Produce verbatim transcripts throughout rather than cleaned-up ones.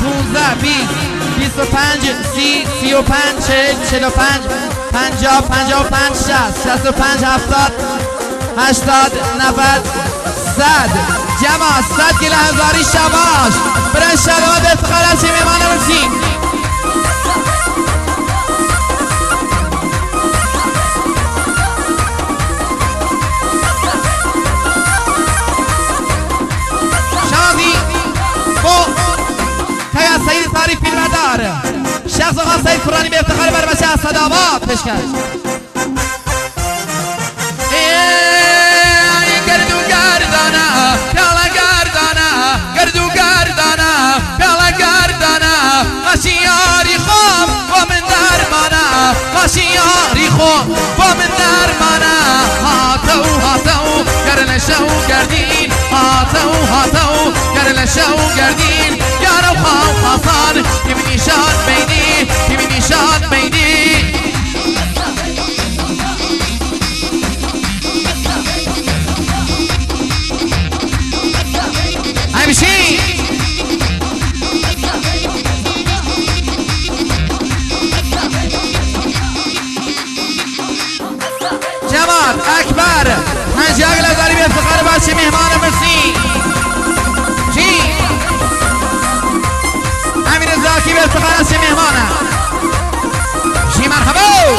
پونزده بیست بیست و پنج سی سی و پنج چهل چهل و پنج پنجاه پنجاه و پنج شصت شصت و پنج هفتاد هشتاد نود صد جمع صد گله هزاری شباش برای شلوات افتخار از میهمان مرسی. شادی با تایا سید تاریخ فیلمدار شخص آقا سید قرآنی به افتخار بر بچه از صداوات پیشکش. گردو گردانه پیاله گردانه گردو گردانه پیاله گردانه ماشیاری خوب با من درمانه ماشیاری خوب با من درمانه هاتو هاتو گرل شو گردین هاتو هاتو گرل شو گردین یارو خواه خواستان کمی نیشان بینی کمی نیشان بینی همشی جمال اکبر پنجاه گلزاری به افتخار بچه مهمان مرسی. چی؟ امیر زاکی به افتخار بچه مهمانه. چی مرحبا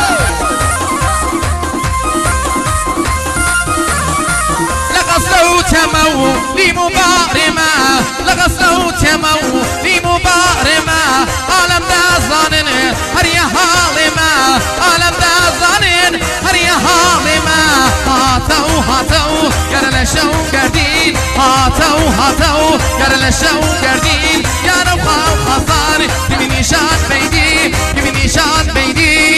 لقصده تمو لمبارمه لقصده تمو لمبارمه عالم دازانن هر یه حالمه عالم دازانن هر یه حالمه هاتو هاتو گرل شو گردین هاتو هاتو گرل شو گردین یارو خواو خواستان کمی نیشان بیدی کمی نیشان بیدی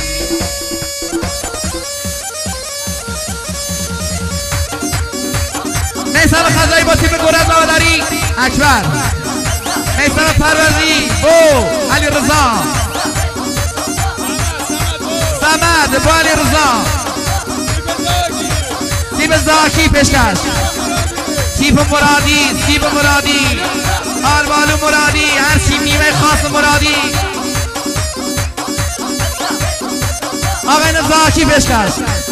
میسر خزایی با تیم گرز آداری اکبر میسر پروزی او علی رضا سمد با علی رضا تیم زاکی پیشکش تیپ مرادی تیپ مرادی آلبالو مرادی هر چی نیمه خاص مرادی آقای زاکی پیشکش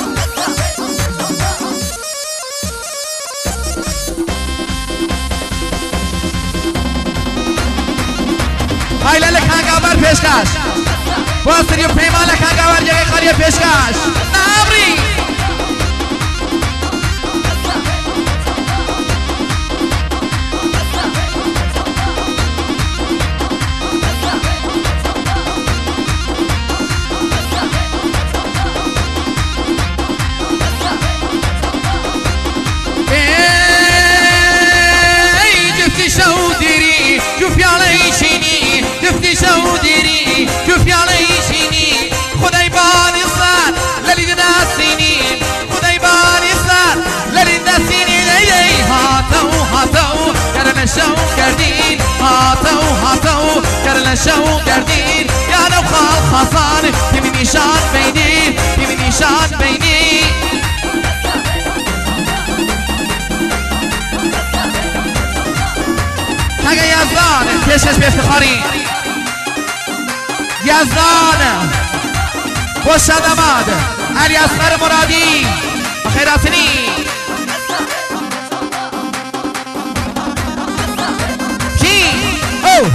خیلی لکنگاور پیشکش باستری و پیمان لکنگاور جگه خالی پیشکش نامری شوديري شوف يا ليشيني خداي بالي صار للي ناسيني خداي بالي صار للي ناسيني لي هاتو هاتو كرنا شو كردين هاتو هاتو كرنا شو كردين يا لو خال خصان تبي نشان بيني تبي نشان بيني حاجة يا زان كيشش بافتخاري یزدان خوش آمد علی اصغر مرادی خیراتنی کی او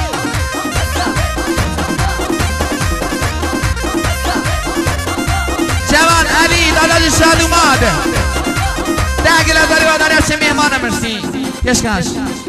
جوان علی داداش شاد اومد ده گله داری و داری از میهمان مرسی پیشکش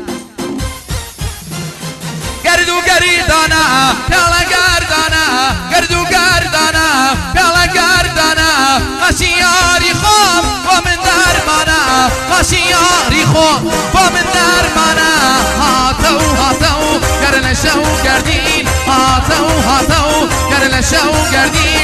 گردو گردانه پیاله گردانه گردو گردانه پیاله گردانه ماشیاری خوب با من درمانه ماشیاری خوب با من درمانه هاتو هاتو گرل شو گردین هاتو هاتو گرل شو گردین